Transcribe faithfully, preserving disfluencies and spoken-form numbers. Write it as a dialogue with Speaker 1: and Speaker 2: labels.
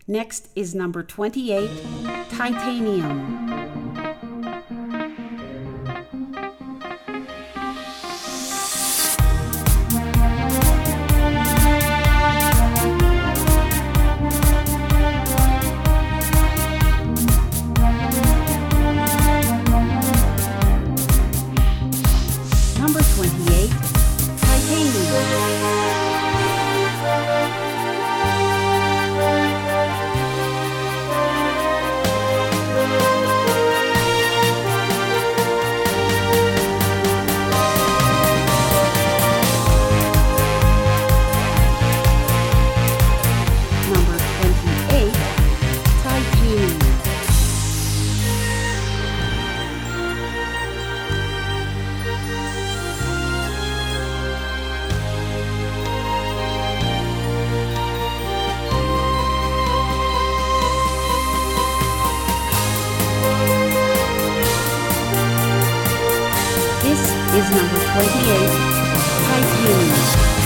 Speaker 1: Next is number twenty-eight, titanium. Number twenty-eight, titanium. Number twenty-eight, titanium. This is number twenty-eight, titanium.